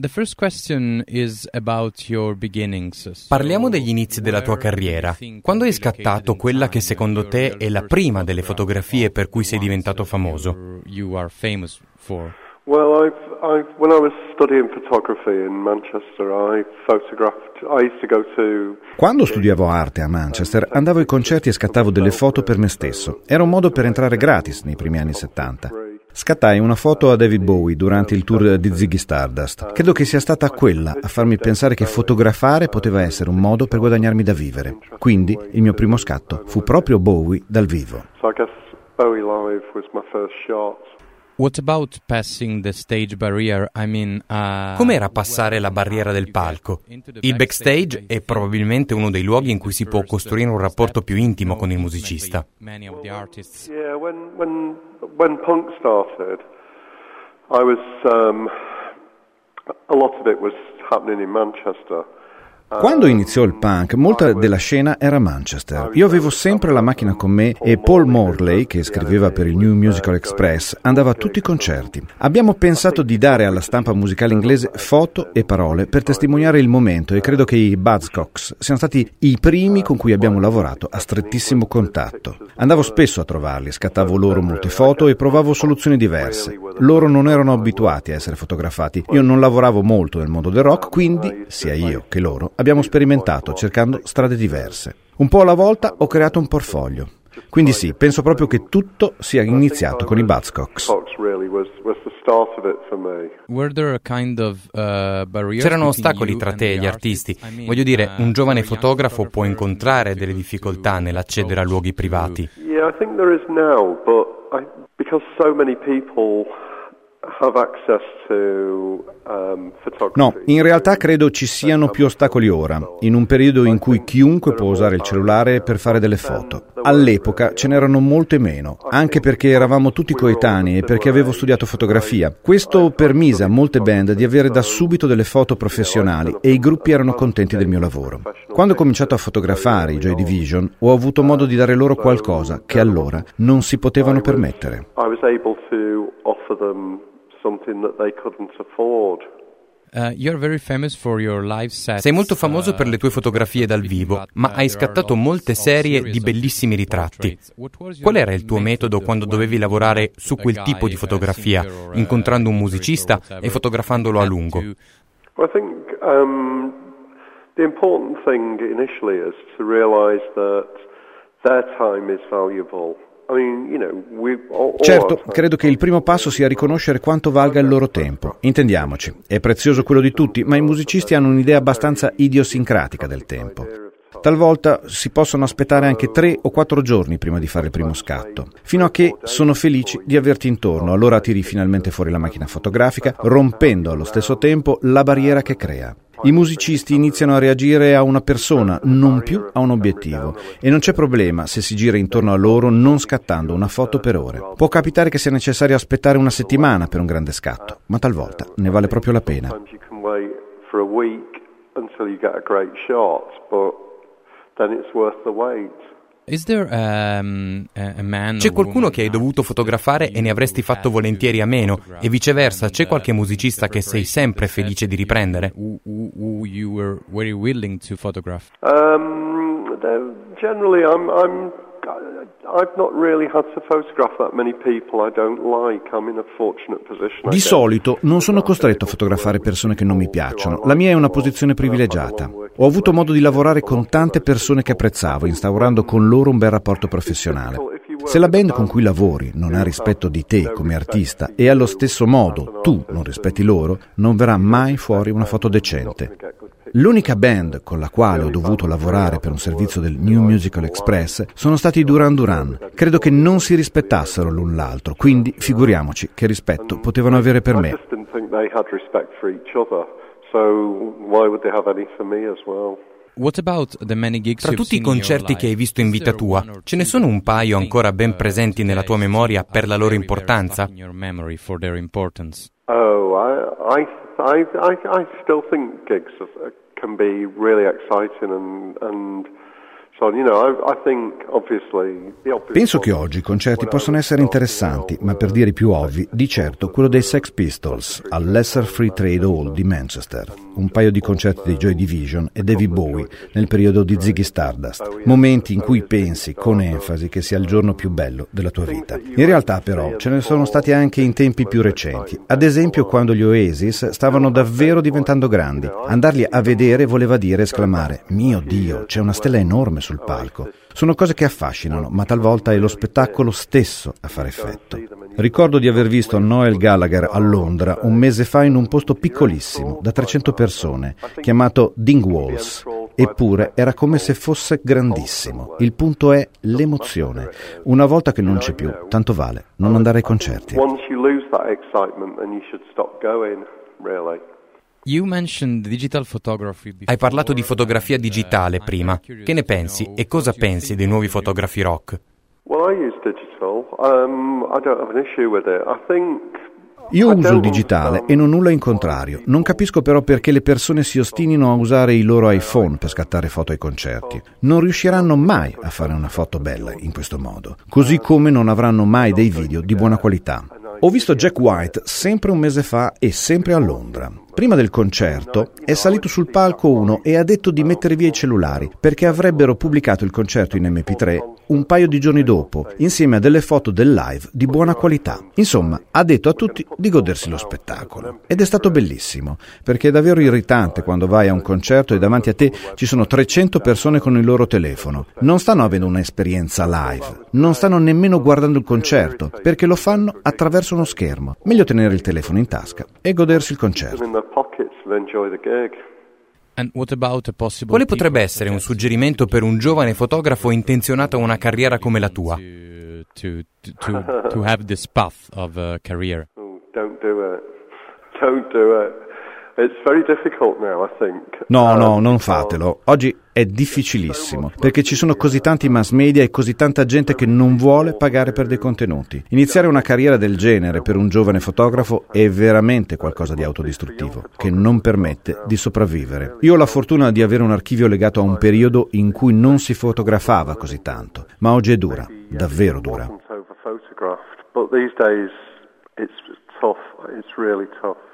The first question is about your beginnings. Parliamo degli inizi della tua carriera. Quando hai scattato quella che secondo te è la prima delle fotografie per cui sei diventato famoso? You are famous for. Well, when I was studying photography in Manchester, I used to go to... Quando studiavo arte a Manchester, andavo ai concerti e scattavo delle foto per me stesso. Era un modo per entrare gratis nei primi anni 70. Scattai una foto a David Bowie durante il tour di Ziggy Stardust. Credo che sia stata quella a farmi pensare che fotografare poteva essere un modo per guadagnarmi da vivere. Quindi il mio primo scatto fu proprio Bowie dal vivo. So I guess Bowie live was my first shot. What about passing the stage barrier? Com'era passare la barriera del palco? Il backstage è probabilmente uno dei luoghi in cui si può costruire un rapporto più intimo con il musicista. Yeah, when punk started, I was a lot of it was happening in Manchester. Quando iniziò il punk, molta della scena era a Manchester. Io avevo sempre la macchina con me e Paul Morley, che scriveva per il New Musical Express, andava a tutti i concerti. Abbiamo pensato di dare alla stampa musicale inglese foto e parole per testimoniare il momento e credo che i Buzzcocks siano stati i primi con cui abbiamo lavorato a strettissimo contatto. Andavo spesso a trovarli, scattavo loro molte foto e provavo soluzioni diverse. Loro non erano abituati a essere fotografati. Io non lavoravo molto nel mondo del rock, quindi sia io che loro abbiamo sperimentato cercando strade diverse. Un po' alla volta ho creato un portfolio. Quindi sì, penso proprio che tutto sia iniziato con i Buzzcocks. C'erano ostacoli tra te e gli artisti. Voglio dire, un giovane fotografo può incontrare delle difficoltà nell'accedere a luoghi privati. Yeah, I think there is now, but because so many people have access to photography. No, in realtà credo ci siano più ostacoli ora, in un periodo in cui chiunque può usare il cellulare per fare delle foto. All'epoca ce n'erano molte meno, anche perché eravamo tutti coetanei e perché avevo studiato fotografia. Questo permise a molte band di avere da subito delle foto professionali e i gruppi erano contenti del mio lavoro. Quando ho cominciato a fotografare i Joy Division, ho avuto modo di dare loro qualcosa che allora non si potevano permettere. I was able to offer them something that they couldn't afford. You're very famous for your live sets. Sei molto famoso per le tue fotografie dal vivo, ma hai scattato molte serie di bellissimi ritratti. Qual era il tuo metodo quando dovevi lavorare su quel tipo di fotografia, incontrando un musicista e fotografandolo a lungo? I think the important thing initially is to realize that their time is valuable. Certo, credo che il primo passo sia riconoscere quanto valga il loro tempo. Intendiamoci, è prezioso quello di tutti, ma i musicisti hanno un'idea abbastanza idiosincratica del tempo. Talvolta si possono aspettare anche 3 o 4 giorni prima di fare il primo scatto, fino a che sono felici di averti intorno, allora tiri finalmente fuori la macchina fotografica, rompendo allo stesso tempo la barriera che crea. I musicisti iniziano a reagire a una persona, non più a un obiettivo, e non c'è problema se si gira intorno a loro non scattando una foto per ore. Può capitare che sia necessario aspettare una settimana per un grande scatto, ma talvolta ne vale proprio la pena. C'è qualcuno che hai dovuto fotografare e ne avresti fatto volentieri a meno, e viceversa, c'è qualche musicista che sei sempre felice di riprendere? You were very willing to photograph. Generally, I've not really had to photograph that many people I don't like. I'm in a fortunate position. Di solito non sono costretto a fotografare persone che non mi piacciono. La mia è una posizione privilegiata. Ho avuto modo di lavorare con tante persone che apprezzavo, instaurando con loro un bel rapporto professionale. Se la band con cui lavori non ha rispetto di te come artista e allo stesso modo tu non rispetti loro, non verrà mai fuori una foto decente. L'unica band con la quale ho dovuto lavorare per un servizio del New Musical Express sono stati i Duran Duran. Credo che non si rispettassero l'un l'altro, quindi figuriamoci che rispetto potevano avere per me. Tra tutti i concerti che hai visto in vita tua, ce ne sono un paio ancora ben presenti nella tua memoria per la loro importanza? I still think gigs can be really exciting and Penso che oggi i concerti possono essere interessanti, ma per dire i più ovvi, di certo quello dei Sex Pistols al Lesser Free Trade Hall di Manchester, un paio di concerti dei Joy Division e David Bowie nel periodo di Ziggy Stardust, momenti in cui pensi con enfasi che sia il giorno più bello della tua vita. In realtà però ce ne sono stati anche in tempi più recenti, ad esempio quando gli Oasis stavano davvero diventando grandi. Andarli a vedere voleva dire esclamare «Mio Dio, c'è una stella enorme sul palco». Sono cose che affascinano, ma talvolta è lo spettacolo stesso a fare effetto. Ricordo di aver visto Noel Gallagher a Londra un mese fa in un posto piccolissimo, da 300 persone, chiamato Dingwalls. Eppure era come se fosse grandissimo. Il punto è l'emozione. Una volta che non c'è più, tanto vale non andare ai concerti. Hai parlato di fotografia digitale prima. Che ne pensi e cosa pensi dei nuovi fotografi rock? Io uso il digitale e non nulla in contrario. Non capisco però perché le persone si ostinino a usare i loro iPhone per scattare foto ai concerti. Non riusciranno mai a fare una foto bella in questo modo, così come non avranno mai dei video di buona qualità. Ho visto Jack White sempre un mese fa e sempre a Londra. Prima del concerto è salito sul palco uno e ha detto di mettere via i cellulari perché avrebbero pubblicato il concerto in MP3 un paio di giorni dopo, insieme a delle foto del live di buona qualità. Insomma, ha detto a tutti di godersi lo spettacolo. Ed è stato bellissimo, perché è davvero irritante quando vai a un concerto e davanti a te ci sono 300 persone con il loro telefono. Non stanno avendo un'esperienza live, non stanno nemmeno guardando il concerto, perché lo fanno attraverso uno schermo. Meglio tenere il telefono in tasca e godersi il concerto. Quale potrebbe essere un suggerimento per un giovane fotografo intenzionato a una carriera come la tua? To have this path of a career. Don't do it. Don't do it. It's very difficult now, I think. No, non fatelo. Oggi è difficilissimo, perché ci sono così tanti mass media e così tanta gente che non vuole pagare per dei contenuti. Iniziare una carriera del genere per un giovane fotografo è veramente qualcosa di autodistruttivo, che non permette di sopravvivere. Io ho la fortuna di avere un archivio legato a un periodo in cui non si fotografava così tanto, ma oggi è dura, davvero dura. But these days it's tough. It's really tough.